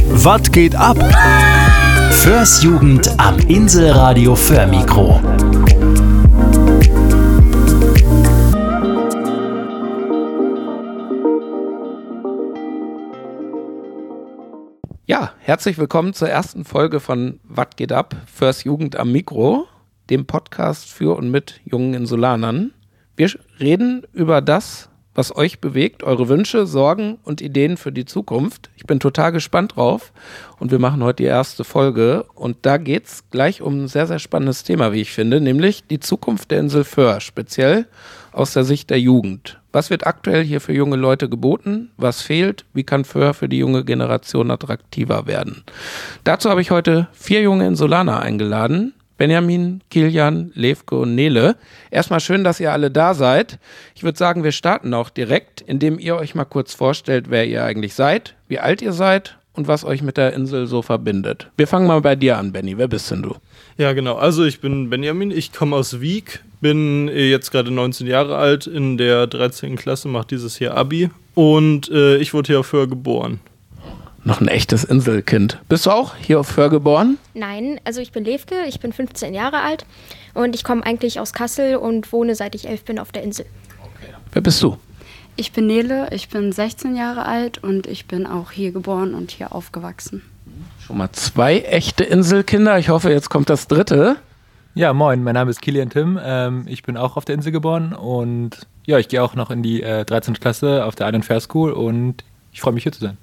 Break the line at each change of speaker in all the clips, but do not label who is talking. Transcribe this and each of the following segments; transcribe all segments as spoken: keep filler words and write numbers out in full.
Was geht ab? Föhrs Jugend am Inselradio Föhr-Mikro.
Ja, herzlich willkommen zur ersten Folge von Was geht ab? Föhrs Jugend am Mikro, dem Podcast für und mit jungen Insulanern. Wir reden über das, was euch bewegt, eure Wünsche, Sorgen und Ideen für die Zukunft. Ich bin total gespannt drauf und wir machen heute die erste Folge und da geht es gleich um ein sehr, sehr spannendes Thema, wie ich finde, nämlich die Zukunft der Insel Föhr, speziell aus der Sicht der Jugend. Was wird aktuell hier für junge Leute geboten? Was fehlt? Wie kann Föhr für die junge Generation attraktiver werden? Dazu habe ich heute vier junge Insulaner eingeladen. Benjamin, Kilian, Levke und Nele. Erstmal schön, dass ihr alle da seid. Ich würde sagen, wir starten auch direkt, indem ihr euch mal kurz vorstellt, wer ihr eigentlich seid, wie alt ihr seid und was euch mit der Insel so verbindet. Wir fangen mal bei dir an, Benni. Wer bist denn du?
Ja, genau. Also ich bin Benjamin, ich komme aus Wiek, bin jetzt gerade neunzehn Jahre alt, in der dreizehnten Klasse, mache dieses Jahr Abi und äh, ich wurde hier auf Föhr geboren.
Noch ein echtes Inselkind. Bist du auch hier auf Föhr geboren?
Nein, also ich bin Levke, ich bin fünfzehn Jahre alt und ich komme eigentlich aus Kassel und wohne seit ich elf bin auf der Insel.
Okay. Wer bist du?
Ich bin Nele, ich bin sechzehn Jahre alt und ich bin auch hier geboren und hier aufgewachsen.
Schon mal zwei echte Inselkinder. Ich hoffe, jetzt kommt das dritte.
Ja, moin, mein Name ist Kilian Tim. Ähm, ich bin auch auf der Insel geboren und ja, ich gehe auch noch in die äh, dreizehnte Klasse auf der Island Fair School und ich freue mich, hier zu sein.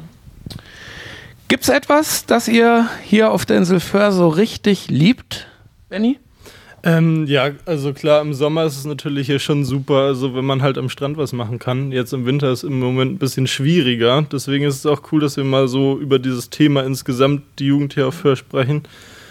Gibt es etwas, das ihr hier auf der Insel Föhr so richtig liebt, Benni?
Ähm, ja, also klar, im Sommer ist es natürlich hier schon super, also wenn man halt am Strand was machen kann. Jetzt im Winter ist es im Moment ein bisschen schwieriger, deswegen ist es auch cool, dass wir mal so über dieses Thema insgesamt die Jugend hier auf Föhr sprechen,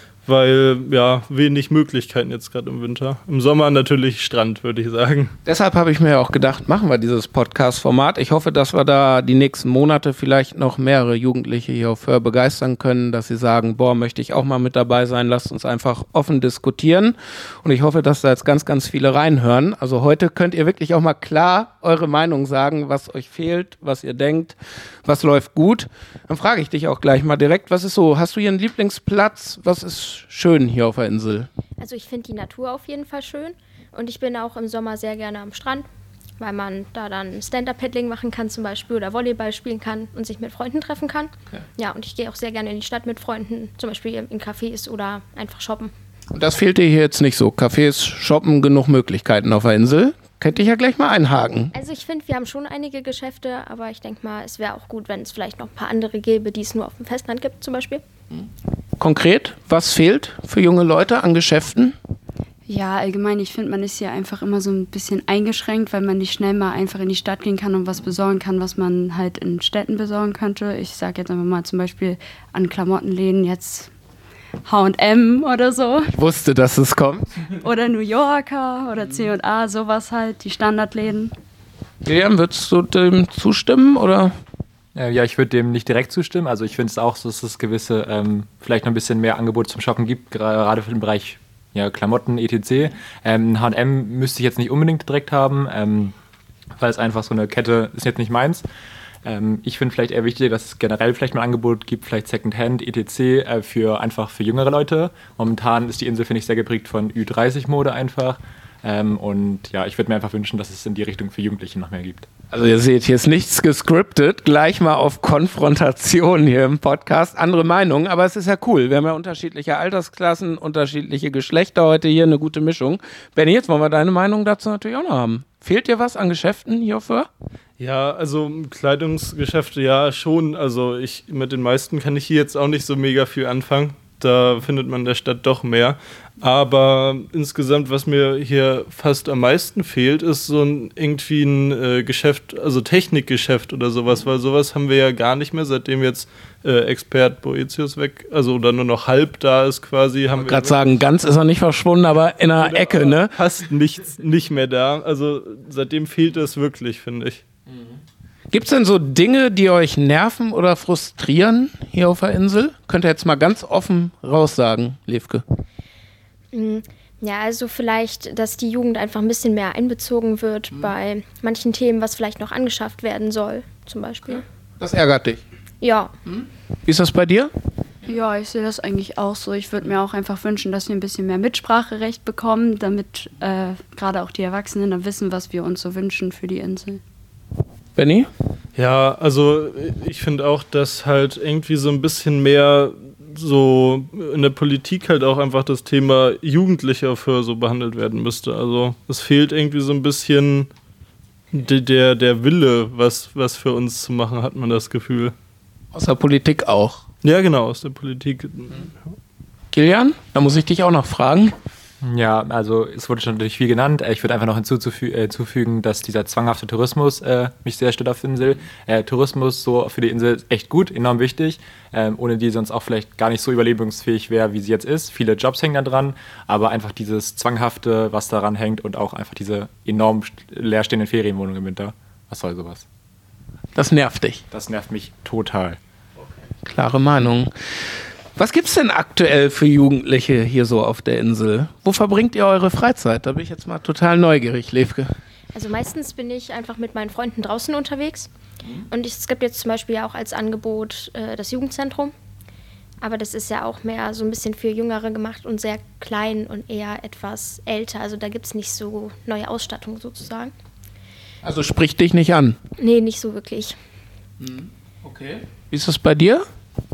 weil ja, wenig Möglichkeiten jetzt gerade im Winter. Im Sommer natürlich Strand, würde ich sagen.
Deshalb habe ich mir auch gedacht, machen wir dieses Podcast-Format. Ich hoffe, dass wir da die nächsten Monate vielleicht noch mehrere Jugendliche hier auf Föhr begeistern können, dass sie sagen, boah, möchte ich auch mal mit dabei sein, lasst uns einfach offen diskutieren. Und ich hoffe, dass da jetzt ganz, ganz viele reinhören. Also heute könnt ihr wirklich auch mal klar eure Meinung sagen, was euch fehlt, was ihr denkt, was läuft gut. Dann frage ich dich auch gleich mal direkt, was ist so, hast du hier einen Lieblingsplatz? Was ist schön hier auf der Insel?
Also ich finde die Natur auf jeden Fall schön und ich bin auch im Sommer sehr gerne am Strand, weil man da dann Stand-Up-Paddling machen kann zum Beispiel oder Volleyball spielen kann und sich mit Freunden treffen kann. Okay. Ja, und ich gehe auch sehr gerne in die Stadt mit Freunden, zum Beispiel in Cafés oder einfach shoppen.
Und das fehlt dir hier jetzt nicht so? Cafés, shoppen, genug Möglichkeiten auf der Insel? Könnte ich ja gleich mal einhaken.
Also ich finde, wir haben schon einige Geschäfte, aber ich denke mal, es wäre auch gut, wenn es vielleicht noch ein paar andere gäbe, die es nur auf dem Festland gibt zum Beispiel.
Konkret, was fehlt für junge Leute an Geschäften?
Ja, allgemein, ich finde, man ist hier einfach immer so ein bisschen eingeschränkt, weil man nicht schnell mal einfach in die Stadt gehen kann und was besorgen kann, was man halt in Städten besorgen könnte. Ich sage jetzt einfach mal zum Beispiel an Klamottenläden jetzt H und M oder so.
Ich wusste, dass es kommt.
Oder New Yorker oder C und A, sowas halt, die Standardläden.
Julian, würdest du dem zustimmen oder?
Ja, ich würde dem nicht direkt zustimmen. Also ich finde es auch so, dass es gewisse, ähm, vielleicht noch ein bisschen mehr Angebot zum Shoppen gibt, gerade für den Bereich ja, Klamotten, et cetera. Ähm, H und M müsste ich jetzt nicht unbedingt direkt haben, ähm, weil es einfach so eine Kette ist jetzt nicht meins. Ähm, ich finde vielleicht eher wichtig, dass es generell vielleicht mal ein Angebot gibt, vielleicht Secondhand, et cetera, äh, für einfach für jüngere Leute. Momentan ist die Insel, finde ich, sehr geprägt von Ü dreißig Mode einfach. Ähm, und ja, ich würde mir einfach wünschen, dass es in die Richtung für Jugendliche noch mehr gibt.
Also ihr seht, hier ist nichts gescriptet, gleich mal auf Konfrontation hier im Podcast. Andere Meinungen, aber es ist ja cool. Wir haben ja unterschiedliche Altersklassen, unterschiedliche Geschlechter heute hier, eine gute Mischung. Benni, jetzt wollen wir deine Meinung dazu natürlich auch noch haben. Fehlt dir was an Geschäften hier auf Föhr?
Ja, also Kleidungsgeschäfte ja schon. Also ich mit den meisten kann ich hier jetzt auch nicht so mega viel anfangen. Da findet man in der Stadt doch mehr. Aber insgesamt, was mir hier fast am meisten fehlt, ist so ein irgendwie ein äh, Geschäft, also Technikgeschäft oder sowas, weil sowas haben wir ja gar nicht mehr, seitdem jetzt äh, Expert Boetius weg, also oder nur noch halb da ist quasi. Haben ich
gerade sagen, ganz ist er nicht verschwunden, aber in einer Ecke, ne?
Fast nichts, nicht mehr da. Also seitdem fehlt es wirklich, finde ich.
Gibt es denn so Dinge, die euch nerven oder frustrieren hier auf der Insel? Könnt ihr jetzt mal ganz offen raussagen, Levke?
Ja, also vielleicht, dass die Jugend einfach ein bisschen mehr einbezogen wird mhm. bei manchen Themen, was vielleicht noch angeschafft werden soll, zum Beispiel.
Das ärgert dich?
Ja.
Wie ist das bei dir?
Ja, ich sehe das eigentlich auch so. Ich würde mir auch einfach wünschen, dass wir ein bisschen mehr Mitspracherecht bekommen, damit äh, gerade auch die Erwachsenen dann wissen, was wir uns so wünschen für die Insel.
Benni?
Ja, also ich finde auch, dass halt irgendwie so ein bisschen mehr so in der Politik halt auch einfach das Thema Jugendlicher für so behandelt werden müsste. Also es fehlt irgendwie so ein bisschen de- der, der Wille, was, was für uns zu machen, hat man das Gefühl.
Aus der Politik auch.
Ja, genau, aus der Politik.
Kilian, da muss ich dich auch noch fragen.
Ja, also es wurde schon natürlich viel genannt. Ich würde einfach noch hinzufügen, dass dieser zwanghafte Tourismus äh, mich sehr stört auf der Insel. Äh, Tourismus so für die Insel ist echt gut, enorm wichtig, ähm, ohne die sonst auch vielleicht gar nicht so überlebensfähig wäre, wie sie jetzt ist. Viele Jobs hängen da dran, aber einfach dieses Zwanghafte, was daran hängt und auch einfach diese enorm leerstehenden Ferienwohnungen im Winter. Was soll sowas?
Das nervt dich.
Das nervt mich total.
Klare Meinung. Was gibt's denn aktuell für Jugendliche hier so auf der Insel? Wo verbringt ihr eure Freizeit? Da bin ich jetzt mal total neugierig, Levke.
Also meistens bin ich einfach mit meinen Freunden draußen unterwegs. Und es gibt jetzt zum Beispiel auch als Angebot äh, das Jugendzentrum. Aber das ist ja auch mehr so ein bisschen für Jüngere gemacht und sehr klein und eher etwas älter. Also da gibt es nicht so neue Ausstattung sozusagen.
Also spricht dich nicht an?
Nee, nicht so wirklich.
Okay. Wie ist das bei dir?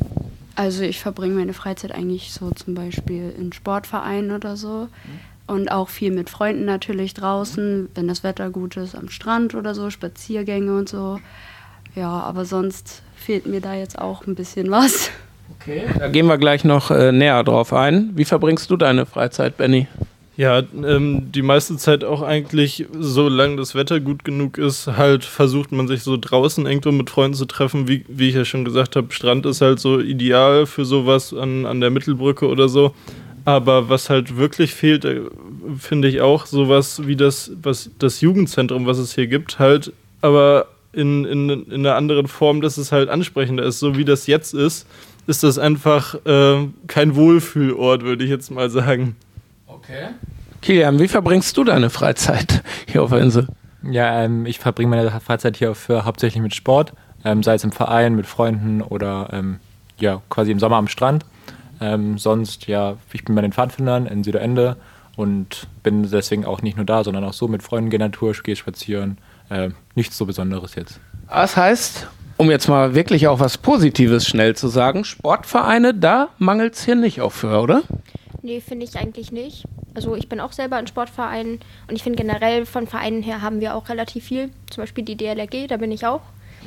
Also ich verbringe meine Freizeit eigentlich so zum Beispiel in Sportvereinen oder so. Und auch viel mit Freunden natürlich draußen, wenn das Wetter gut ist, am Strand oder so, Spaziergänge und so. Ja, aber sonst fehlt mir da jetzt auch ein bisschen was.
Okay. Da gehen wir gleich noch äh, näher drauf ein. Wie verbringst du deine Freizeit, Benni?
Ja, ähm, die meiste Zeit auch eigentlich, solange das Wetter gut genug ist, halt versucht man sich so draußen irgendwo mit Freunden zu treffen. Wie, wie ich ja schon gesagt habe, Strand ist halt so ideal für sowas an, an der Mittelbrücke oder so. Aber was halt wirklich fehlt, äh, finde ich auch sowas wie das, was, das Jugendzentrum, was es hier gibt, halt, aber in, in, in einer anderen Form, dass es halt ansprechender ist. So wie das jetzt ist, ist das einfach äh, kein Wohlfühlort, würde ich jetzt mal sagen.
Okay. Kilian, wie verbringst du deine Freizeit hier auf der Insel?
Ja, ähm, ich verbringe meine Freizeit hier für, hauptsächlich mit Sport, ähm, sei es im Verein, mit Freunden oder ähm, ja, quasi im Sommer am Strand. Ähm, sonst, ja, ich bin bei den Pfadfindern in Süderende und bin deswegen auch nicht nur da, sondern auch so mit Freunden gehen Natur, gehe spazieren. Äh, nichts so Besonderes jetzt.
Das heißt, um jetzt mal wirklich auch was Positives schnell zu sagen, Sportvereine, da mangelt es hier nicht auf für, oder?
Nee, finde ich eigentlich nicht. Also ich bin auch selber in Sportvereinen und ich finde generell von Vereinen her haben wir auch relativ viel. Zum Beispiel die D L R G, da bin ich auch.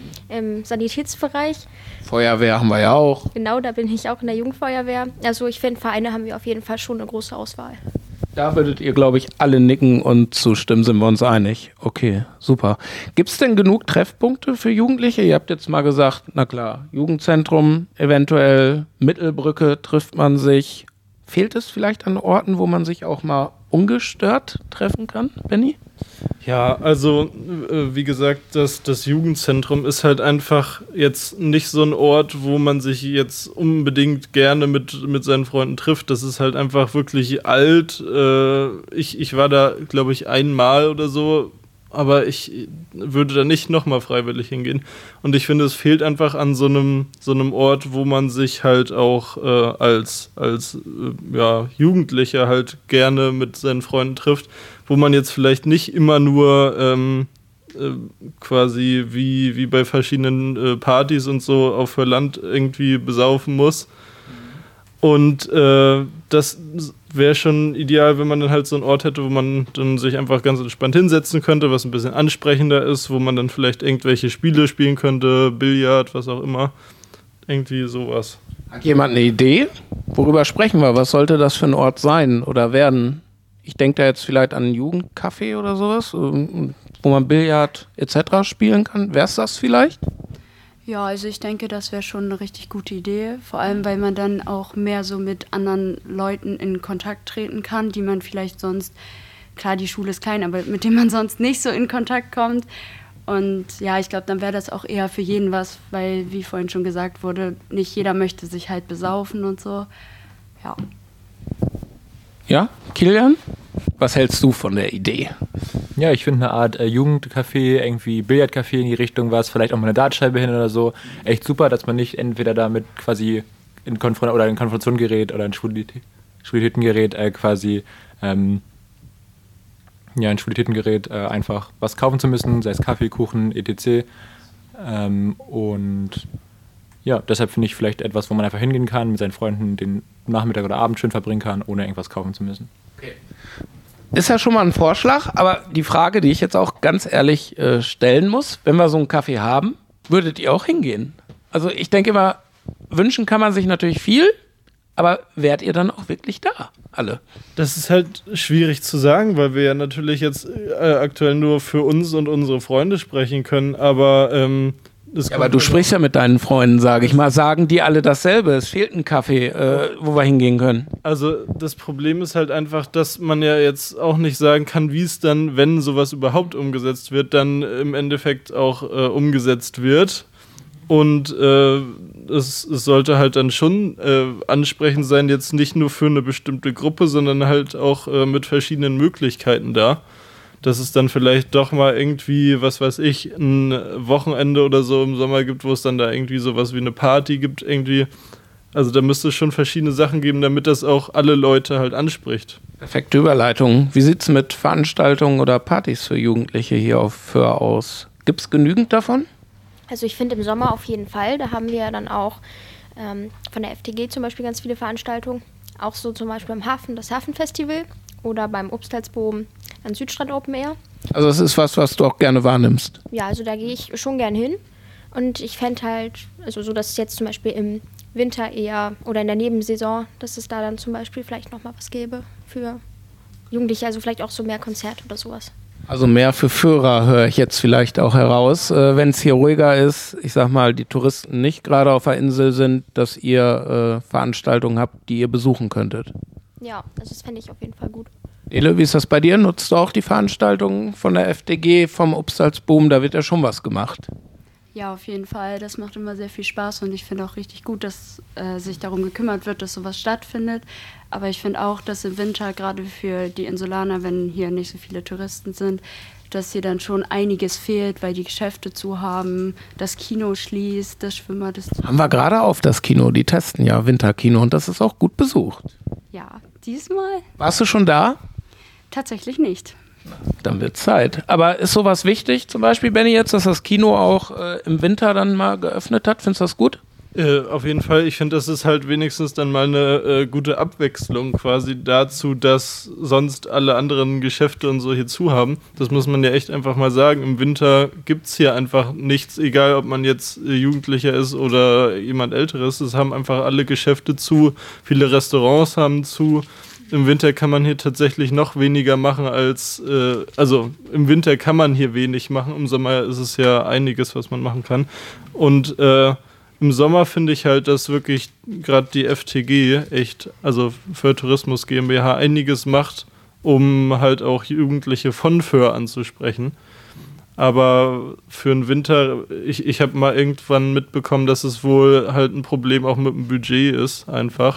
Im Sanitätsbereich.
Feuerwehr haben wir ja auch.
Genau, da bin ich auch in der Jugendfeuerwehr. Also ich finde, Vereine haben wir auf jeden Fall schon eine große Auswahl.
Da würdet ihr, glaube ich, alle nicken und zustimmen, sind wir uns einig. Okay, super. Gibt es denn genug Treffpunkte für Jugendliche? Ihr habt jetzt mal gesagt, na klar, Jugendzentrum, eventuell Mittelbrücke trifft man sich. Fehlt es vielleicht an Orten, wo man sich auch mal ungestört treffen kann, Benni?
Ja, also äh, wie gesagt, das, das Jugendzentrum ist halt einfach jetzt nicht so ein Ort, wo man sich jetzt unbedingt gerne mit, mit seinen Freunden trifft. Das ist halt einfach wirklich alt. Äh, ich, ich war da, glaube ich, einmal oder so, aber ich würde da nicht nochmal freiwillig hingehen. Und ich finde, es fehlt einfach an so einem, so einem Ort, wo man sich halt auch äh, als, als äh, ja, Jugendlicher halt gerne mit seinen Freunden trifft, wo man jetzt vielleicht nicht immer nur ähm, äh, quasi wie, wie bei verschiedenen äh, Partys und so auf für Land irgendwie besaufen muss. Und äh, das wäre schon ideal, wenn man dann halt so einen Ort hätte, wo man dann sich einfach ganz entspannt hinsetzen könnte, was ein bisschen ansprechender ist, wo man dann vielleicht irgendwelche Spiele spielen könnte, Billard, was auch immer. Irgendwie sowas.
Hat jemand eine Idee? Worüber sprechen wir? Was sollte das für ein Ort sein oder werden? Ich denke da jetzt vielleicht an ein Jugendcafé oder sowas, wo man Billard et cetera spielen kann. Wäre es das vielleicht?
Ja, also ich denke, das wäre schon eine richtig gute Idee. Vor allem, weil man dann auch mehr so mit anderen Leuten in Kontakt treten kann, die man vielleicht sonst, klar, die Schule ist klein, aber mit denen man sonst nicht so in Kontakt kommt. Und ja, ich glaube, dann wäre das auch eher für jeden was, weil, wie vorhin schon gesagt wurde, nicht jeder möchte sich halt besaufen und so. Ja.
Ja, Kilian? Was hältst du von der Idee?
Ja, ich finde eine Art äh, Jugendcafé, irgendwie Billardcafé in die Richtung was, vielleicht auch mal eine Dartscheibe hin oder so. Echt super, dass man nicht entweder damit quasi in Konfron- oder in Konfrontation gerät oder in Schwulität, Schwulitäten gerät, äh, quasi ähm, ja, in Schwulitäten gerät, äh, einfach was kaufen zu müssen, sei es Kaffee, Kuchen, et cetera. Ähm, und ja, deshalb finde ich vielleicht etwas, wo man einfach hingehen kann, mit seinen Freunden den Nachmittag oder Abend schön verbringen kann, ohne irgendwas kaufen zu müssen.
Okay. Ist ja schon mal ein Vorschlag, aber die Frage, die ich jetzt auch ganz ehrlich äh, stellen muss, wenn wir so einen Kaffee haben, würdet ihr auch hingehen? Also ich denke immer, wünschen kann man sich natürlich viel, aber wärt ihr dann auch wirklich da, alle?
Das ist halt schwierig zu sagen, weil wir ja natürlich jetzt äh, aktuell nur für uns und unsere Freunde sprechen können, aber ähm,
Ja, aber du sprichst ja mit deinen Freunden, sage ich mal. Sagen die alle dasselbe? Es fehlt ein Kaffee, äh, wo wir hingehen können.
Also das Problem ist halt einfach, dass man ja jetzt auch nicht sagen kann, wie es dann, wenn sowas überhaupt umgesetzt wird, dann im Endeffekt auch äh, umgesetzt wird. Und äh, es, es sollte halt dann schon äh, ansprechend sein, jetzt nicht nur für eine bestimmte Gruppe, sondern halt auch äh, mit verschiedenen Möglichkeiten da. Dass es dann vielleicht doch mal irgendwie, was weiß ich, ein Wochenende oder so im Sommer gibt, wo es dann da irgendwie sowas wie eine Party gibt irgendwie. Also da müsste es schon verschiedene Sachen geben, damit das auch alle Leute halt anspricht.
Perfekte Überleitung. Wie sieht es mit Veranstaltungen oder Partys für Jugendliche hier auf Föhr aus? Gibt es genügend davon?
Also ich finde im Sommer auf jeden Fall. Da haben wir dann auch ähm, von der F T G zum Beispiel ganz viele Veranstaltungen. Auch so zum Beispiel im Hafen, das Hafenfestival oder beim Obstalsboom an Südstrand Open Air.
Also es ist was, was du auch gerne wahrnimmst.
Ja, also da gehe ich schon gern hin. Und ich fände halt, also so, dass es jetzt zum Beispiel im Winter eher oder in der Nebensaison, dass es da dann zum Beispiel vielleicht nochmal was gäbe für Jugendliche, also vielleicht auch so mehr Konzerte oder sowas.
Also mehr für Führer höre ich jetzt vielleicht auch heraus. Äh, wenn es hier ruhiger ist, ich sag mal, die Touristen nicht gerade auf der Insel sind, dass ihr äh, Veranstaltungen habt, die ihr besuchen könntet.
Ja, also das fände ich auf jeden Fall gut.
Ele, wie ist das bei dir? Nutzt du auch die Veranstaltungen von der F D G, vom Obstalsboom? Da wird ja schon was gemacht.
Ja, auf jeden Fall. Das macht immer sehr viel Spaß und ich finde auch richtig gut, dass äh, sich darum gekümmert wird, dass sowas stattfindet. Aber ich finde auch, dass im Winter, gerade für die Insulaner, wenn hier nicht so viele Touristen sind, dass hier dann schon einiges fehlt, weil die Geschäfte zu haben, das Kino schließt, das Schwimmer, das...
Haben wir gerade auf das Kino, die testen ja Winterkino und das ist auch gut besucht.
Ja, diesmal
Warst du schon da?
tatsächlich nicht.
Dann wird Zeit. Aber ist sowas wichtig, zum Beispiel, Benni, jetzt, dass das Kino auch äh, im Winter dann mal geöffnet hat? Findest du das gut?
Äh, auf jeden Fall. Ich finde, das ist halt wenigstens dann mal eine äh, gute Abwechslung quasi dazu, dass sonst alle anderen Geschäfte und so hier zu haben. Das muss man ja echt einfach mal sagen. Im Winter gibt es hier einfach nichts, egal ob man jetzt äh, Jugendlicher ist oder jemand Älteres. Es haben einfach alle Geschäfte zu, viele Restaurants haben zu. Im Winter kann man hier tatsächlich noch weniger machen als, äh, also im Winter kann man hier wenig machen, im Sommer ist es ja einiges, was man machen kann. Und äh, im Sommer finde ich halt, dass wirklich gerade die F T G echt, also Föhr Tourismus GmbH, einiges macht, um halt auch Jugendliche von Föhr anzusprechen. Aber für den Winter, ich, ich habe mal irgendwann mitbekommen, dass es wohl halt ein Problem auch mit dem Budget ist, einfach.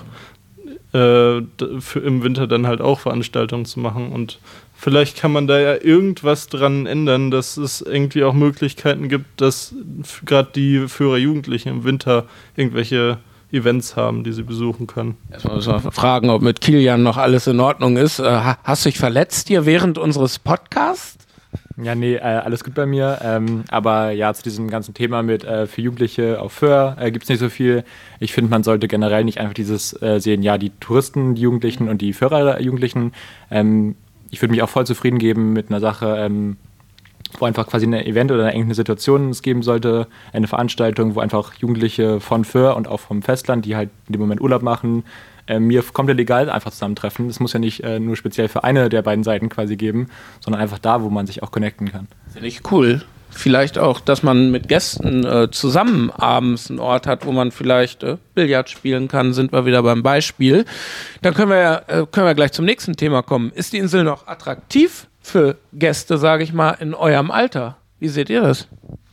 Für im Winter dann halt auch Veranstaltungen zu machen und vielleicht kann man da ja irgendwas dran ändern, dass es irgendwie auch Möglichkeiten gibt, dass gerade die Föhrer Jugendlichen im Winter irgendwelche Events haben, die sie besuchen können.
Erstmal müssen wir fragen, ob mit Kilian noch alles in Ordnung ist. Hast du dich verletzt hier während unseres Podcasts?
Ja, nee, äh, alles gut bei mir. Ähm, aber ja, zu diesem ganzen Thema mit äh, für Jugendliche auf Föhr äh, gibt es nicht so viel. Ich finde, man sollte generell nicht einfach dieses äh, sehen, ja, die Touristen, die Jugendlichen und die Föhrer-Jugendlichen. Ähm, ich würde mich auch voll zufrieden geben mit einer Sache, ähm, wo einfach quasi ein Event oder irgendeine Situation es geben sollte, eine Veranstaltung, wo einfach Jugendliche von Föhr und auch vom Festland, die halt in dem Moment Urlaub machen, Äh, mir komplett egal einfach zusammentreffen. Das muss ja nicht äh, nur speziell für eine der beiden Seiten quasi geben, sondern einfach da, wo man sich auch connecten kann.
Finde ich cool. Vielleicht auch, dass man mit Gästen äh, zusammen abends einen Ort hat, wo man vielleicht äh, Billard spielen kann, sind wir wieder beim Beispiel. Dann können wir, äh, können wir gleich zum nächsten Thema kommen. Ist die Insel noch attraktiv für Gäste, sage ich mal, in eurem Alter? Wie seht ihr das?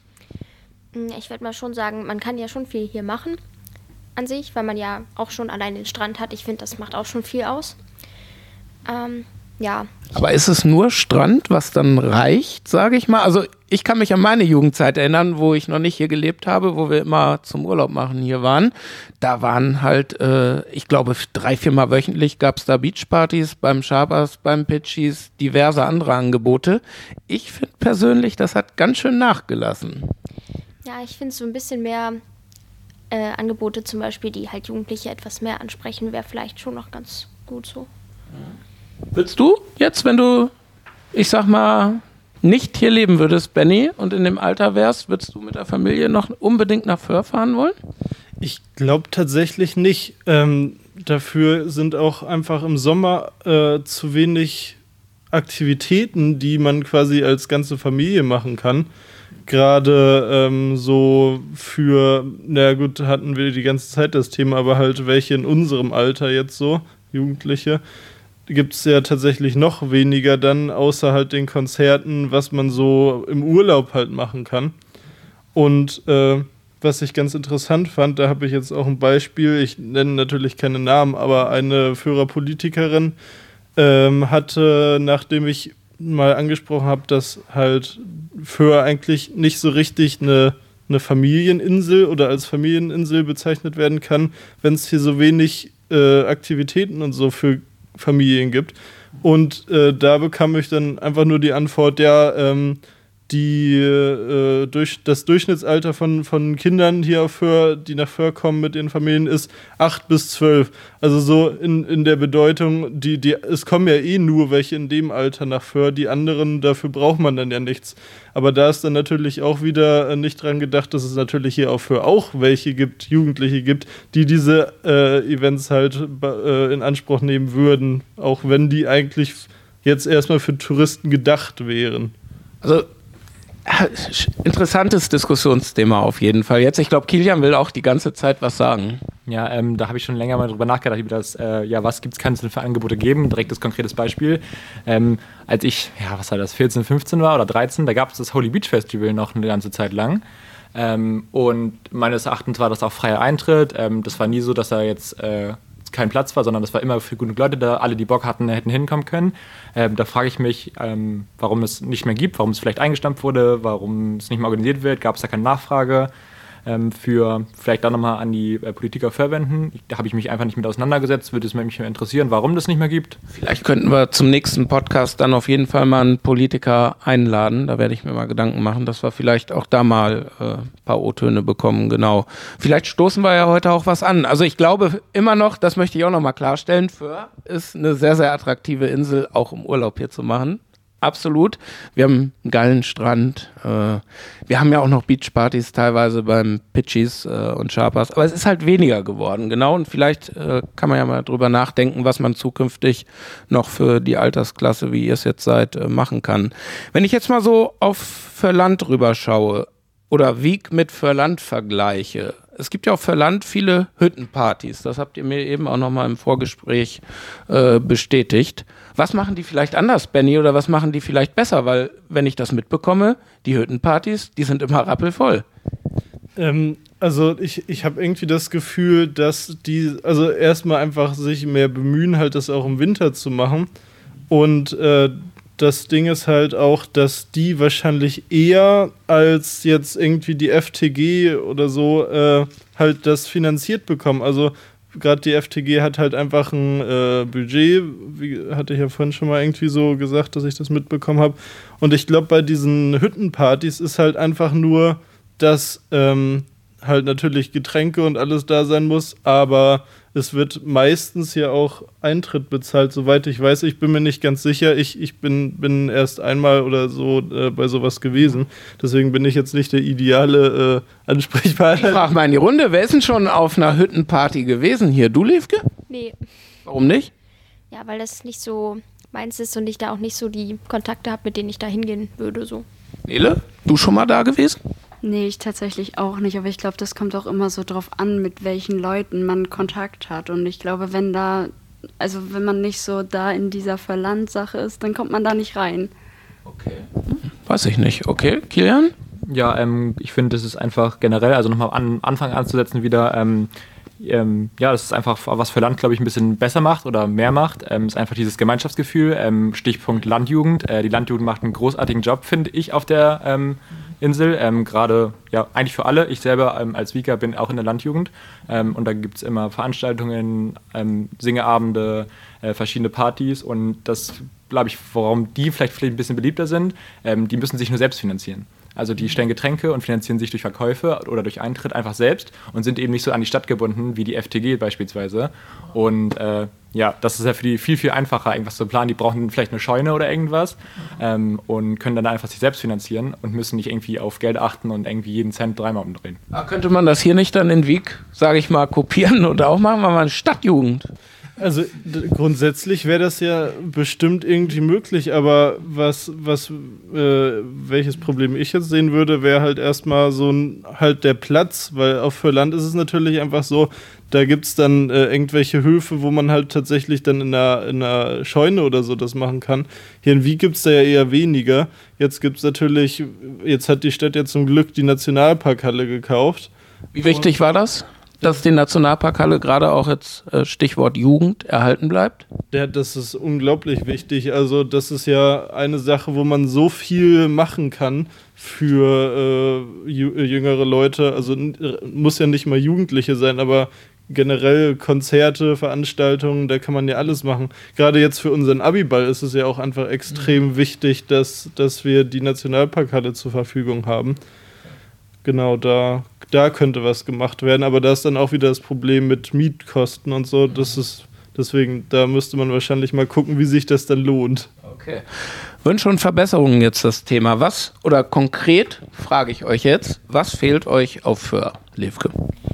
Ich würde mal schon sagen, man kann ja schon viel hier machen an sich, weil man ja auch schon allein den Strand hat. Ich finde, das macht auch schon viel aus. Ähm, ja.
Aber ist es nur Strand, was dann reicht, sage ich mal? Also ich kann mich an meine Jugendzeit erinnern, wo ich noch nicht hier gelebt habe, wo wir immer zum Urlaub machen hier waren. Da waren halt, äh, ich glaube, drei, viermal wöchentlich gab es da Beachpartys beim Schabers, beim Pitchies, diverse andere Angebote. Ich finde persönlich, das hat ganz schön nachgelassen.
Ja, ich finde so ein bisschen mehr äh, Angebote zum Beispiel, die halt Jugendliche etwas mehr ansprechen, wäre vielleicht schon noch ganz gut so.
Würdest du jetzt, wenn du, ich sag mal, nicht hier leben würdest, Benny, und in dem Alter wärst, würdest du mit der Familie noch unbedingt nach Föhr fahren wollen?
Ich glaube tatsächlich nicht. Ähm, dafür sind auch einfach im Sommer äh, zu wenig Aktivitäten, die man quasi als ganze Familie machen kann. Gerade ähm, so für, na gut, hatten wir die ganze Zeit das Thema, aber halt welche in unserem Alter jetzt so, Jugendliche, gibt es ja tatsächlich noch weniger dann, außer halt den Konzerten, was man so im Urlaub halt machen kann. Und äh, was ich ganz interessant fand, da habe ich jetzt auch ein Beispiel, ich nenne natürlich keine Namen, aber eine Führerpolitikerin ähm, hatte, nachdem ich mal angesprochen habe, dass halt Föhr eigentlich nicht so richtig eine, eine Familieninsel oder als Familieninsel bezeichnet werden kann, wenn es hier so wenig äh, Aktivitäten und so für Familien gibt. Und äh, da bekam ich dann einfach nur die Antwort, ja, ähm, die, äh, durch, das Durchschnittsalter von, von Kindern hier auf Föhr, die nach Föhr kommen mit ihren Familien, ist acht bis zwölf. Also so in, in der Bedeutung, die, die, es kommen ja eh nur welche in dem Alter nach Föhr, die anderen, dafür braucht man dann ja nichts. Aber da ist dann natürlich auch wieder äh, nicht dran gedacht, dass es natürlich hier auf Föhr auch welche gibt, Jugendliche gibt, die diese äh, Events halt äh, in Anspruch nehmen würden, auch wenn die eigentlich jetzt erstmal für Touristen gedacht wären.
Also interessantes Diskussionsthema auf jeden Fall. Jetzt, ich glaube, Kilian will auch die ganze Zeit was sagen.
Ja, ähm, da habe ich schon länger mal drüber nachgedacht, über das, äh, ja, was gibt's, kann es denn für Angebote geben? Direktes, konkretes Beispiel. Ähm, als ich, ja, was war das, vierzehn, fünfzehn war oder dreizehn, da gab es das Holy Beach Festival noch eine ganze Zeit lang. Ähm, und meines Erachtens war das auch freier Eintritt. Ähm, das war nie so, dass da jetzt äh, kein Platz war, sondern das war immer für genug Leute da, alle, die Bock hatten, hätten hinkommen können. Ähm, da frage ich mich, ähm, warum es nicht mehr gibt, warum es vielleicht eingestampft wurde, warum es nicht mehr organisiert wird, gab es da keine Nachfrage ähm, für, vielleicht dann nochmal an die äh, Politiker verwenden. Da habe ich mich einfach nicht mit auseinandergesetzt, würde es mich mehr interessieren, warum das nicht mehr gibt.
Vielleicht könnten wir zum nächsten Podcast dann auf jeden Fall mal einen Politiker einladen, da werde ich mir mal Gedanken machen, dass wir vielleicht auch da mal äh, ein paar O-Töne bekommen, genau. Vielleicht stoßen wir ja heute auch was an. Also ich glaube immer noch, das möchte ich auch noch mal klarstellen, Föhr ist eine sehr, sehr attraktive Insel, auch im Urlaub hier zu machen. Absolut. Wir haben einen geilen Strand. Äh, wir haben ja auch noch Beachpartys teilweise beim Pitchies äh, und Sharpers. Aber es ist halt weniger geworden, genau. Und vielleicht äh, kann man ja mal drüber nachdenken, was man zukünftig noch für die Altersklasse, wie ihr es jetzt seid, äh, machen kann. Wenn ich jetzt mal so auf Föhrland rüber schaue oder Wiek mit Föhrland vergleiche. Es gibt ja auch Föhrland viele Hüttenpartys. Das habt ihr mir eben auch nochmal im Vorgespräch äh, bestätigt. Was machen die vielleicht anders, Benny, oder was machen die vielleicht besser? Weil, wenn ich das mitbekomme, die Hüttenpartys, die sind immer rappelvoll.
Ähm, also ich, ich habe irgendwie das Gefühl, dass die, also erstmal einfach sich mehr bemühen, halt das auch im Winter zu machen. Und äh, das Ding ist halt auch, dass die wahrscheinlich eher als jetzt irgendwie die F T G oder so äh, halt das finanziert bekommen. Also gerade die F T G hat halt einfach ein äh, Budget, wie hatte ich ja vorhin schon mal irgendwie so gesagt, dass ich das mitbekommen habe. Und ich glaube, bei diesen Hüttenpartys ist halt einfach nur, dass ähm, halt natürlich Getränke und alles da sein muss, aber es wird meistens ja auch Eintritt bezahlt, soweit ich weiß. Ich bin mir nicht ganz sicher. Ich, ich bin, bin erst einmal oder so äh, bei sowas gewesen. Deswegen bin ich jetzt nicht der ideale äh, Ansprechpartner.
Ich frage mal in die Runde, wer ist denn schon auf einer Hüttenparty gewesen hier? Du, Liefke?
Nee.
Warum nicht?
Ja, weil das nicht so meins ist und ich da auch nicht so die Kontakte habe, mit denen ich da hingehen würde. So.
Nele, du schon mal da gewesen?
Nee, ich tatsächlich auch nicht, aber ich glaube, das kommt auch immer so drauf an, mit welchen Leuten man Kontakt hat. Und ich glaube, wenn da, also wenn man nicht so da in dieser Verland-Sache ist, dann kommt man da nicht rein.
Okay. Weiß ich nicht. Okay, Kilian?
Ja, ähm, ich finde, das ist einfach generell, also nochmal an Anfang anzusetzen wieder, ähm, ähm, ja, das ist einfach was für Land, glaube ich, ein bisschen besser macht oder mehr macht, ähm, ist einfach dieses Gemeinschaftsgefühl. Ähm, Stichpunkt Landjugend. Äh, die Landjugend macht einen großartigen Job, finde ich, auf der ähm, Insel. Ähm, Gerade, ja, eigentlich für alle. Ich selber ähm, als Vika bin auch in der Landjugend. Ähm, und da gibt es immer Veranstaltungen, ähm, Singeabende, äh, verschiedene Partys. Und das, glaube ich, warum die vielleicht, vielleicht ein bisschen beliebter sind, ähm, die müssen sich nur selbst finanzieren. Also die stellen Getränke und finanzieren sich durch Verkäufe oder durch Eintritt einfach selbst und sind eben nicht so an die Stadt gebunden wie die F T G beispielsweise. Und äh, ja, das ist ja für die viel, viel einfacher, irgendwas zu planen. Die brauchen vielleicht eine Scheune oder irgendwas ähm, und können dann einfach sich selbst finanzieren und müssen nicht irgendwie auf Geld achten und irgendwie jeden Cent dreimal umdrehen.
Aber könnte man das hier nicht dann in Wiek, sage ich mal, kopieren und auch machen? Machen wir eine Stadtjugend.
Also d- grundsätzlich wäre das ja bestimmt irgendwie möglich, aber was, was, äh, welches Problem ich jetzt sehen würde, wäre halt erstmal so ein, halt der Platz, weil auch für Land ist es natürlich einfach so, da gibt es dann äh, irgendwelche Höfe, wo man halt tatsächlich dann in einer, in einer Scheune oder so das machen kann. Hier in Wiek gibt es da ja eher weniger. Jetzt gibt es natürlich, jetzt hat die Stadt ja zum Glück die Nationalparkhalle gekauft.
Wie wichtig war das, dass die Nationalparkhalle gerade auch jetzt äh, Stichwort Jugend erhalten bleibt?
Ja, das ist unglaublich wichtig. Also das ist ja eine Sache, wo man so viel machen kann für äh, jü- jüngere Leute. Also n- muss ja nicht mal Jugendliche sein, aber generell Konzerte, Veranstaltungen, da kann man ja alles machen. Gerade jetzt für unseren Abiball ist es ja auch einfach extrem mhm. wichtig, dass, dass wir die Nationalparkhalle zur Verfügung haben. Genau, da, da könnte was gemacht werden, aber da ist dann auch wieder das Problem mit Mietkosten und so. Das ist deswegen, da müsste man wahrscheinlich mal gucken, wie sich das dann lohnt.
Okay. Wünsche und Verbesserungen jetzt das Thema. Was, oder konkret frage ich euch jetzt, was fehlt euch auf Föhr, Levke?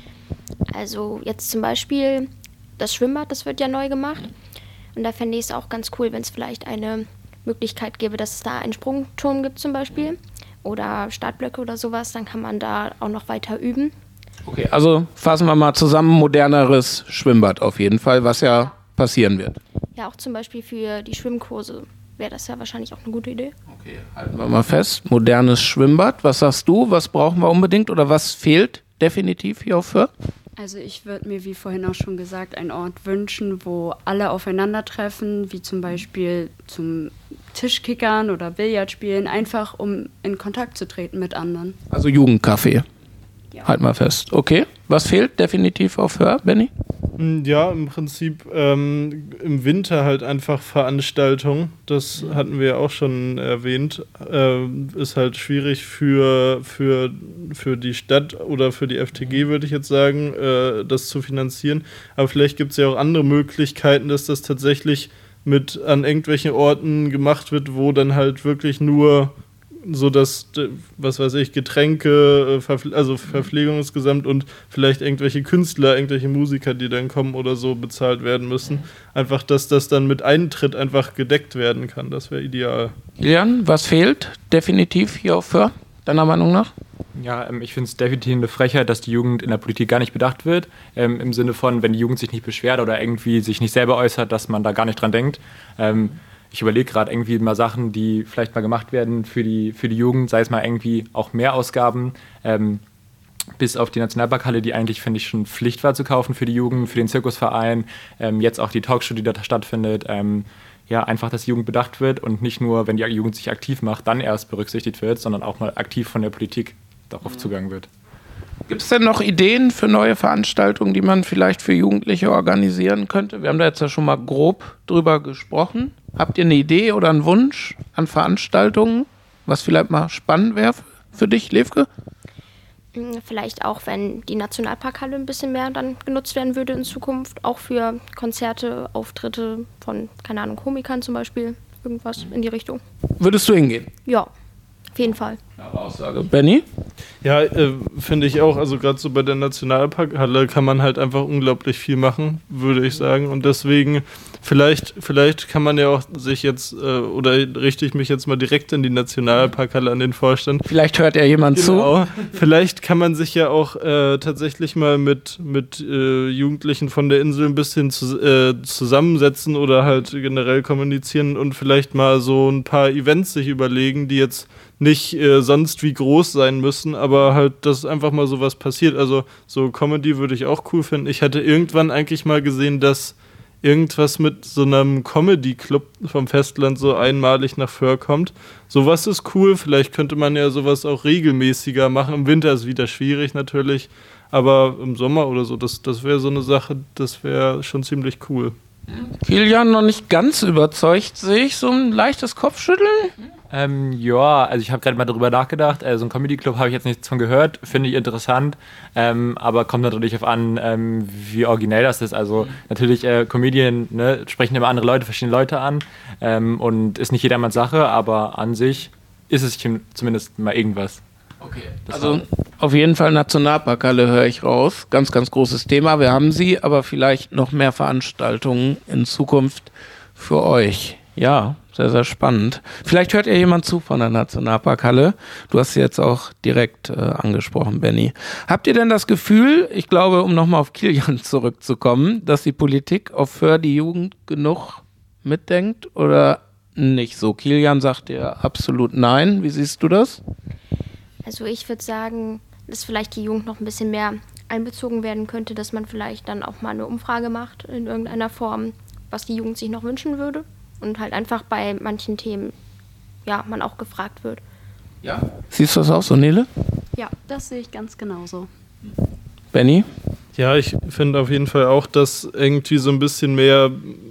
Also jetzt zum Beispiel das Schwimmbad, das wird ja neu gemacht. Und da fände ich es auch ganz cool, wenn es vielleicht eine Möglichkeit gäbe, dass es da einen Sprungturm gibt zum Beispiel. Oder Startblöcke oder sowas, dann kann man da auch noch weiter üben.
Okay, also fassen wir mal zusammen, moderneres Schwimmbad auf jeden Fall, was ja passieren wird.
Ja, auch zum Beispiel für die Schwimmkurse wäre das ja wahrscheinlich auch eine gute Idee.
Okay, halten wir mal fest, modernes Schwimmbad. Was sagst du, was brauchen wir unbedingt oder was fehlt definitiv hier auf Föhr?
Also ich würde mir, wie vorhin auch schon gesagt, einen Ort wünschen, wo alle aufeinandertreffen, wie zum Beispiel zum Tischkickern oder Billardspielen, einfach um in Kontakt zu treten mit anderen.
Also Jugendcafé.
Ja.
Halt mal fest. Okay, was fehlt definitiv auf Föhr, Benni?
Ja, im Prinzip ähm, im Winter halt einfach Veranstaltungen. Das hatten wir ja auch schon erwähnt. Ähm, ist halt schwierig für, für, für die Stadt oder für die F T G, würde ich jetzt sagen, äh, das zu finanzieren. Aber vielleicht gibt es ja auch andere Möglichkeiten, dass das tatsächlich mit an irgendwelchen Orten gemacht wird, wo dann halt wirklich nur so dass, was weiß ich, Getränke, Verpfle- also Verpflegung insgesamt und vielleicht irgendwelche Künstler, irgendwelche Musiker, die dann kommen oder so, bezahlt werden müssen. Einfach, dass das dann mit Eintritt einfach gedeckt werden kann. Das wäre ideal.
Julian, was fehlt definitiv hier auf Föhr, deiner Meinung nach?
Ja, ähm, ich finde es definitiv eine Frechheit, dass die Jugend in der Politik gar nicht bedacht wird. Ähm, Im Sinne von, wenn die Jugend sich nicht beschwert oder irgendwie sich nicht selber äußert, dass man da gar nicht dran denkt. Ähm, Ich überlege gerade irgendwie mal Sachen, die vielleicht mal gemacht werden für die, für die Jugend, sei es mal irgendwie auch mehr Ausgaben, ähm, bis auf die Nationalparkhalle, die eigentlich, finde ich, schon Pflicht war zu kaufen für die Jugend, für den Zirkusverein, ähm, jetzt auch die Talkshow, die da stattfindet, ähm, ja, einfach, dass die Jugend bedacht wird und nicht nur, wenn die Jugend sich aktiv macht, dann erst berücksichtigt wird, sondern auch mal aktiv von der Politik darauf mhm. zugegangen wird.
Gibt es denn noch Ideen für neue Veranstaltungen, die man vielleicht für Jugendliche organisieren könnte? Wir haben da jetzt ja schon mal grob drüber gesprochen. Habt ihr eine Idee oder einen Wunsch an Veranstaltungen, was vielleicht mal spannend wäre für dich, Levke?
Vielleicht auch, wenn die Nationalparkhalle ein bisschen mehr dann genutzt werden würde in Zukunft, auch für Konzerte, Auftritte von, keine Ahnung, Komikern zum Beispiel, irgendwas in die Richtung.
Würdest du hingehen?
Ja, auf jeden Fall.
Klare Aussage. Benni?
Ja, äh, finde ich auch. Also gerade so bei der Nationalparkhalle kann man halt einfach unglaublich viel machen, würde ich sagen. Und deswegen, vielleicht, vielleicht kann man ja auch sich jetzt, äh, oder richte ich mich jetzt mal direkt in die Nationalparkhalle an den Vorstand.
Vielleicht hört ja jemand
genau.
zu.
Vielleicht kann man sich ja auch äh, tatsächlich mal mit, mit äh, Jugendlichen von der Insel ein bisschen zu, äh, zusammensetzen oder halt generell kommunizieren und vielleicht mal so ein paar Events sich überlegen, die jetzt nicht äh, sonst wie groß sein müssen, aber halt, dass einfach mal sowas passiert. Also so Comedy würde ich auch cool finden. Ich hatte irgendwann eigentlich mal gesehen, dass irgendwas mit so einem Comedy-Club vom Festland so einmalig nach Föhr kommt. Sowas ist cool, vielleicht könnte man ja sowas auch regelmäßiger machen. Im Winter ist es wieder schwierig natürlich, aber im Sommer oder so, das, das wäre so eine Sache, das wäre schon ziemlich cool.
Kilian noch nicht ganz überzeugt, sehe ich so ein leichtes Kopfschütteln?
Ähm, ja, also ich habe gerade mal darüber nachgedacht. Äh, so ein Comedy-Club habe ich jetzt nichts von gehört, finde ich interessant, ähm, aber kommt natürlich auf an, ähm, wie originell das ist. Also mhm. natürlich, äh, Comedien ne, sprechen immer andere Leute, verschiedene Leute an ähm, und ist nicht jedermanns Sache, aber an sich ist es zumindest mal irgendwas.
Okay. Also auf jeden Fall Nationalparkhalle höre ich raus. Ganz, ganz großes Thema. Wir haben sie, aber vielleicht noch mehr Veranstaltungen in Zukunft für euch. Ja, sehr, sehr spannend. Vielleicht hört ja jemand zu von der Nationalparkhalle. Du hast sie jetzt auch direkt äh, angesprochen, Benni. Habt ihr denn das Gefühl, ich glaube, um nochmal auf Kilian zurückzukommen, dass die Politik auf Föhr die Jugend genug mitdenkt oder nicht so? Kilian sagt ja absolut nein. Wie siehst du das?
Also ich würde sagen, dass vielleicht die Jugend noch ein bisschen mehr einbezogen werden könnte, dass man vielleicht dann auch mal eine Umfrage macht in irgendeiner Form, was die Jugend sich noch wünschen würde. Und halt einfach bei manchen Themen, ja, man auch gefragt wird.
Ja. Siehst du das auch so, Nele?
Ja, das sehe ich ganz genauso.
Benni?
Ja, ich finde auf jeden Fall auch, dass irgendwie so ein bisschen mehr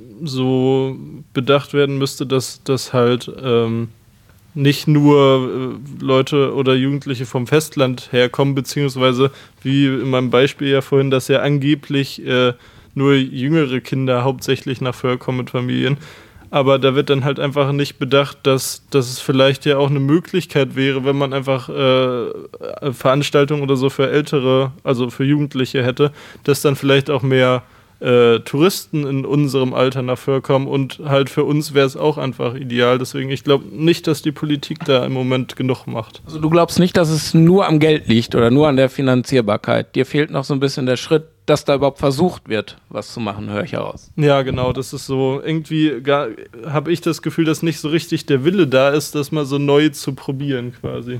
so bedacht werden müsste, dass das halt ähm, nicht nur äh, Leute oder Jugendliche vom Festland herkommen, beziehungsweise wie in meinem Beispiel ja vorhin, dass ja angeblich äh, nur jüngere Kinder hauptsächlich nach Föhr kommen mit Familien. Aber da wird dann halt einfach nicht bedacht, dass, dass es vielleicht ja auch eine Möglichkeit wäre, wenn man einfach äh, Veranstaltungen oder so für Ältere, also für Jugendliche hätte, dass dann vielleicht auch mehr äh, Touristen in unserem Alter nach Föhr kommen und halt für uns wäre es auch einfach ideal. Deswegen, ich glaube nicht, dass die Politik da im Moment genug macht.
Also du glaubst nicht, dass es nur am Geld liegt oder nur an der Finanzierbarkeit? Dir fehlt noch so ein bisschen der Schritt, dass da überhaupt versucht wird, was zu machen, höre ich heraus.
Ja, genau, das ist so, irgendwie habe ich das Gefühl, dass nicht so richtig der Wille da ist, das mal so neu zu probieren quasi.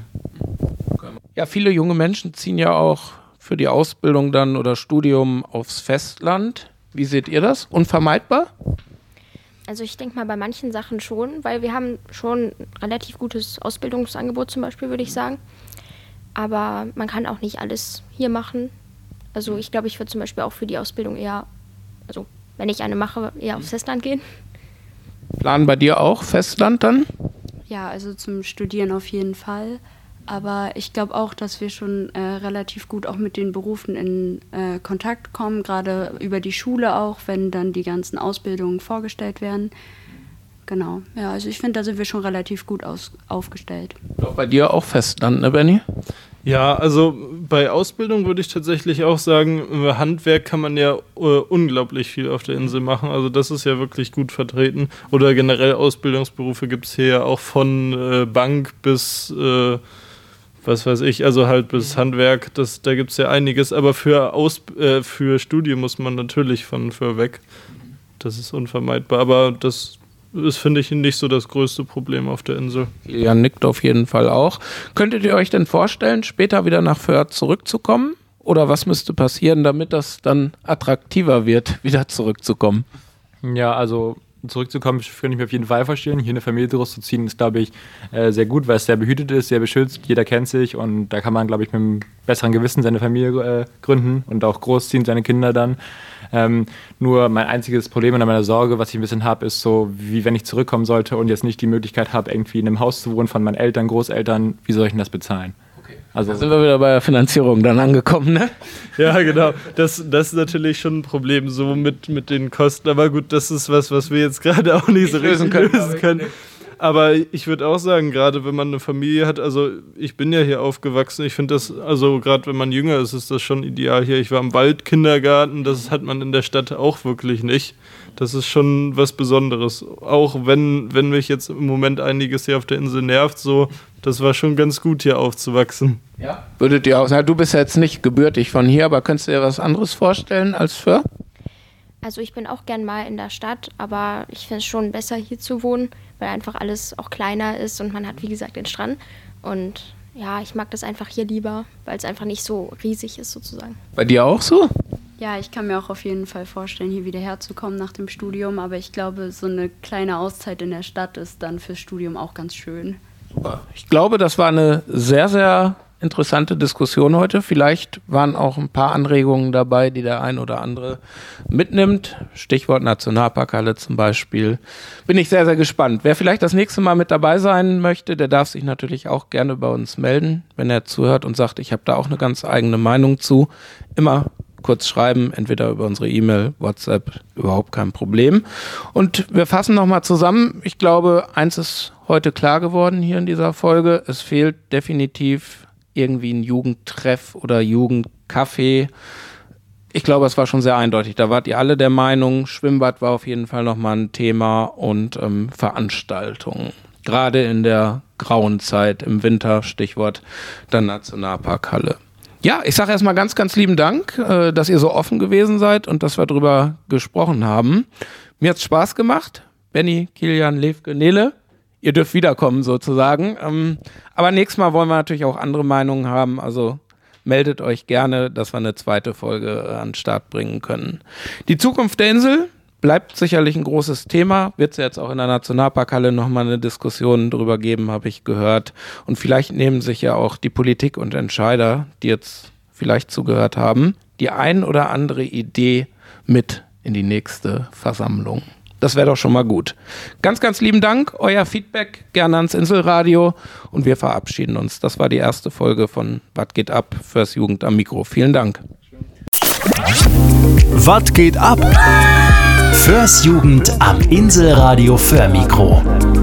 Ja, viele junge Menschen ziehen ja auch für die Ausbildung dann oder Studium aufs Festland. Wie seht ihr das? Unvermeidbar?
Also ich denke mal bei manchen Sachen schon, weil wir haben schon ein relativ gutes Ausbildungsangebot zum Beispiel, würde ich sagen. Aber man kann auch nicht alles hier machen. Also ich glaube, ich würde zum Beispiel auch für die Ausbildung eher, also wenn ich eine mache, eher aufs Festland gehen.
Planen bei dir auch Festland dann?
Ja, also zum Studieren auf jeden Fall. Aber ich glaube auch, dass wir schon äh, relativ gut auch mit den Berufen in äh, Kontakt kommen, gerade über die Schule auch, wenn dann die ganzen Ausbildungen vorgestellt werden. Genau, ja, also ich finde, da sind wir schon relativ gut aus, aufgestellt.
Doch bei dir auch Festland, ne, Benni?
Ja, also bei Ausbildung würde ich tatsächlich auch sagen, Handwerk kann man ja äh, unglaublich viel auf der Insel machen. Also das ist ja wirklich gut vertreten. Oder generell Ausbildungsberufe gibt es hier ja auch von äh, Bank bis, äh, was weiß ich, also halt bis Handwerk. Das, da gibt es ja einiges. Aber für, Aus, äh, für Studium muss man natürlich von für weg. Das ist unvermeidbar. Aber das ist, finde ich, nicht so das größte Problem auf der Insel.
Ja, nickt auf jeden Fall auch. Könntet ihr euch denn vorstellen, später wieder nach Föhr zurückzukommen? Oder was müsste passieren, damit das dann attraktiver wird, wieder zurückzukommen?
Ja, also zurückzukommen, könnte ich mir auf jeden Fall vorstellen. Hier eine Familie draus zu ziehen, ist, glaube ich, äh, sehr gut, weil es sehr behütet ist, sehr beschützt. Jeder kennt sich und da kann man, glaube ich, mit einem besseren Gewissen seine Familie äh, gründen und auch großziehen, seine Kinder dann. Ähm, nur mein einziges Problem und meine Sorge, was ich ein bisschen habe, ist so, wie wenn ich zurückkommen sollte und jetzt nicht die Möglichkeit habe, irgendwie in einem Haus zu wohnen von meinen Eltern, Großeltern, wie soll ich denn das bezahlen?
Okay. Also da sind wir wieder bei der Finanzierung dann angekommen, ne?
Ja, genau. Das, das ist natürlich schon ein Problem, so mit, mit den Kosten. Aber gut, das ist was, was wir jetzt gerade auch nicht so richtig lösen können. Aber ich würde auch sagen, gerade wenn man eine Familie hat, also ich bin ja hier aufgewachsen, ich finde das, also gerade wenn man jünger ist, ist das schon ideal hier. Ich war im Waldkindergarten, das hat man in der Stadt auch wirklich nicht. Das ist schon was Besonderes. Auch wenn, wenn mich jetzt im Moment einiges hier auf der Insel nervt, so, das war schon ganz gut hier aufzuwachsen.
Ja. Würdet ihr auch sagen, du bist ja jetzt nicht gebürtig von hier, aber könntest du dir was anderes vorstellen als Föhr?
Also ich bin auch gern mal in der Stadt, aber ich finde es schon besser hier zu wohnen, weil einfach alles auch kleiner ist und man hat, wie gesagt, den Strand. Und ja, ich mag das einfach hier lieber, weil es einfach nicht so riesig ist sozusagen.
Bei dir auch so?
Ja, ich kann mir auch auf jeden Fall vorstellen, hier wieder herzukommen nach dem Studium. Aber ich glaube, so eine kleine Auszeit in der Stadt ist dann fürs Studium auch ganz schön.
Super. Ich glaube, das war eine sehr, sehr interessante Diskussion heute. Vielleicht waren auch ein paar Anregungen dabei, die der ein oder andere mitnimmt. Stichwort Nationalparkhalle zum Beispiel. Bin ich sehr, sehr gespannt. Wer vielleicht das nächste Mal mit dabei sein möchte, der darf sich natürlich auch gerne bei uns melden, wenn er zuhört und sagt, ich habe da auch eine ganz eigene Meinung zu. Immer kurz schreiben, entweder über unsere E-Mail, WhatsApp, überhaupt kein Problem. Und wir fassen nochmal zusammen. Ich glaube, eins ist heute klar geworden hier in dieser Folge. Es fehlt definitiv irgendwie ein Jugendtreff oder Jugendcafé. Ich glaube, es war schon sehr eindeutig. Da wart ihr alle der Meinung, Schwimmbad war auf jeden Fall nochmal ein Thema und ähm, Veranstaltungen. Gerade in der grauen Zeit im Winter, Stichwort der Nationalparkhalle. Ja, ich sage erstmal ganz, ganz lieben Dank, äh, dass ihr so offen gewesen seid und dass wir drüber gesprochen haben. Mir hat's Spaß gemacht. Benny, Kilian, Levke, Nele. Ihr dürft wiederkommen sozusagen. Ähm, aber nächstes Mal wollen wir natürlich auch andere Meinungen haben. Also meldet euch gerne, dass wir eine zweite Folge äh, an den Start bringen können. Die Zukunft der Insel bleibt sicherlich ein großes Thema. Wird es jetzt auch in der Nationalparkhalle nochmal eine Diskussion drüber geben, habe ich gehört. Und vielleicht nehmen sich ja auch die Politik und Entscheider, die jetzt vielleicht zugehört haben, die ein oder andere Idee mit in die nächste Versammlung. Das wäre doch schon mal gut. Ganz, ganz lieben Dank. Euer Feedback gerne ans Inselradio und wir verabschieden uns. Das war die erste Folge von Wat geht ab? Fürs Jugend am Mikro. Vielen Dank.
Wat geht ab? Fürs Jugend am Inselradio Förmikro.